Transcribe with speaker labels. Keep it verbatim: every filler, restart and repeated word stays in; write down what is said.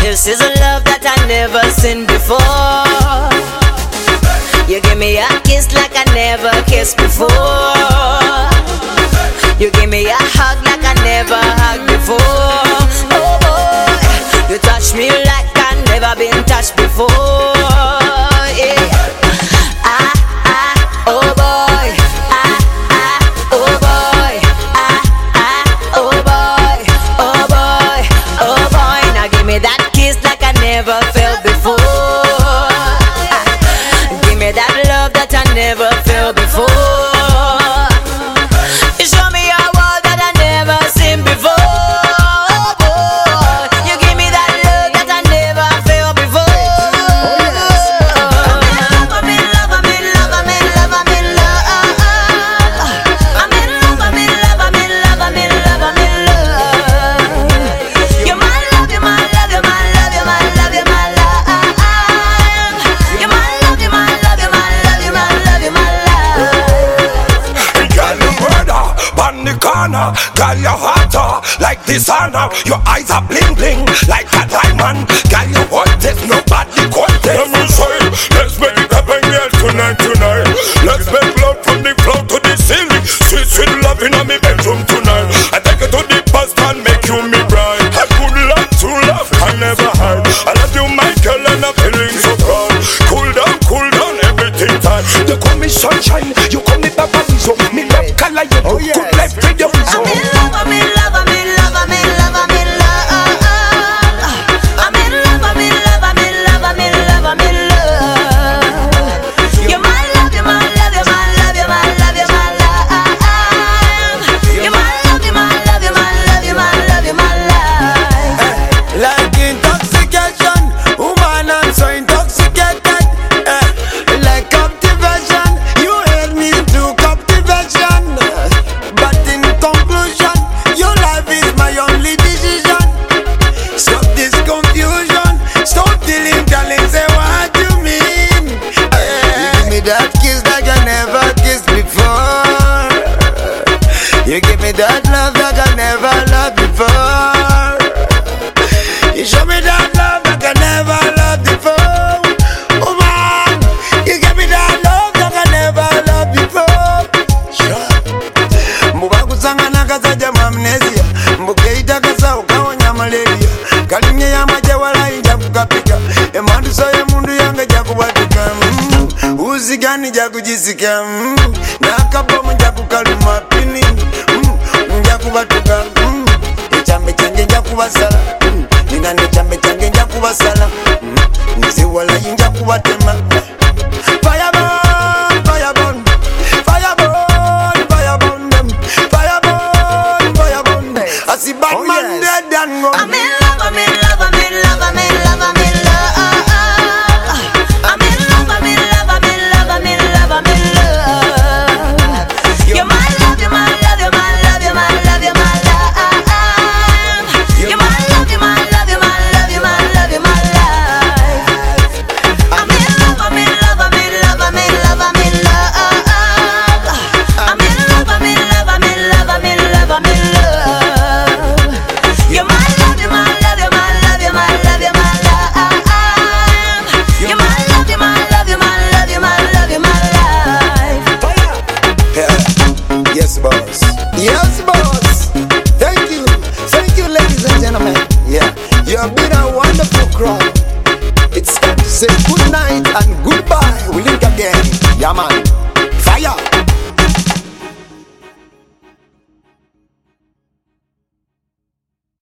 Speaker 1: This is a love that I never seen before. You give me a kiss like I never kissed before. You give me a hug like I never hugged before. Oh boy, you touch me like I never been touched before. Yeah. Ah, ah, oh boy. Ah, ah, oh boy. Ah, ah, oh boy. Oh boy, oh boy. Now give me that kiss like I never felt before. Ah, give me that love that I never felt before. You show me a world that I never seen before. Oh boy, you give me that love that I never felt before. I'm in love, I'm in love, I'm in love, I'm in love, I'm in love. I'm in love, I'm in love, I'm in love, I'm in love, I'm in love. You're my love, you're my love, you're my love, you're my love, you're my love. You're my love, you're my love, you're my love, you're my love, you're my love.
Speaker 2: Girl, you murder, on the corner. Girl, you hotter, like this honor. Your eyes are bling bling, like a diamond. Girl, you want this, nobody contest. Let me say, let's make it happen, girl, tonight, tonight. Let's make love from the floor to the ceiling. Sweet, sweet love in my bedroom tonight. I take it to the past and make you me bride. I could love to love, I never had. I love you, my girl, and I'm feeling so proud. Cool down, cool down, everything time. You call me sunshine, you call me Babalizo. Me love color, you do good life with your
Speaker 1: I'm in love, I'm in love, I'm in love, I'm in love, I'm in love. I'm in love, I'm in love, I'm in love, I'm in love, I'm in love. You're my love, you're my love, you're my love, you're my love, you're my love. You're my love, you're my love, you're my love, you're my love, you're my life.
Speaker 3: Like intoxication, woman, I'm so intoxicated. Eh, like captivation, you held me to captivation. But in conclusion, your life is my only decision. Stop this confusion, stop dealing, darling, say what you mean. Eh, you give me that kiss like I never kissed before. You give me that love like I never loved before. You show me that love like I never loved before. Oh man, you give me that love like I never loved before. Sure. Mbuga kusangana kasaja amnesia. Mbugeita kasa ukawonya malaria. Kalimye ya maje wala inja kukapika. Emandu soye mundu yanga jakubatika. Mm. Uzi gani jakujisika. Mm. Nakabomu jakukaluma pini. Mm. Njakubatuka. Mm. Echambe change njakubasala. Mm. Ningane chambe change njakubasala. Mm. Nziwala injakubatema. Fireburn, fireburn, fireburn, fireburn them. Fireburn, fireburn. I see Batman dead and gone.
Speaker 1: I'm in love, I'm in love, I'm in love, I'm in love, I'm in love. I'm in love, I'm in love, I'm in love, I'm in love, I'm in love. You're my love, you're my love, you're my love, you're my love, you're my love. You're my love, you're my love, you're my love, you're my love, you're my life. I'm in love, I'm in love, I'm in love, I'm in love, I'm in love. I'm in love, I'm in love, I'm in love, I'm in love, I'm in love. You're my love, you're my love, you're my love, you're my love, you're my love. You're my love, you're my love, you're my love, you're my love, you're my life.
Speaker 3: Yeah. Yes, boss. Yes, boss. Thank you. Thank you, ladies and gentlemen. Yeah. You have been a wonderful crowd. It's time to say good night and goodbye. We link again. Yeah, man.